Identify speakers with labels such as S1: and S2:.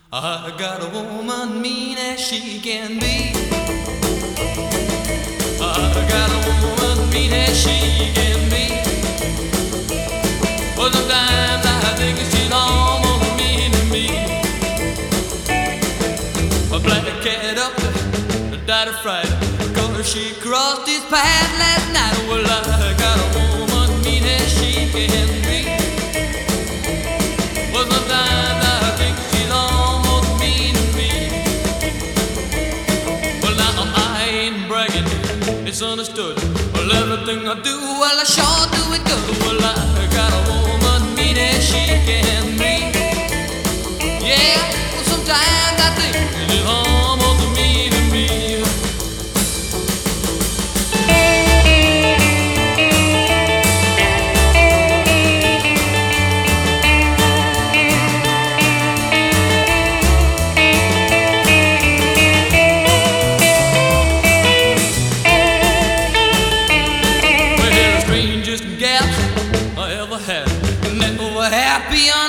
S1: I got a woman mean as she can be. I got a woman mean as she can be. But sometimes I think she's almost mean to me. A black cat up there died of fright, 'cause she crossed his path last night. Well, I got a woman mean as she can be. Well, sometimes I think she's almost mean to me. Well, now I ain't bragging, it's understood. Well, everything I do, well, I sure do it good. Well, I got a woman mean as she can be. Yeah, well, sometimes I think she's almost mean to me. Gal I ever had, and they were happy on